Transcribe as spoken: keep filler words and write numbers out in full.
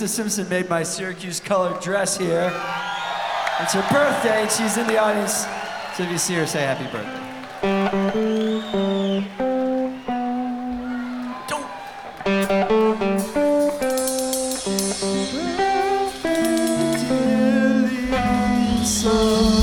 Simpson made my Syracuse colored dress here. It's her birthday and she's in the audience. So if you see her, say happy birthday. Don't. Birthday, dear Lisa.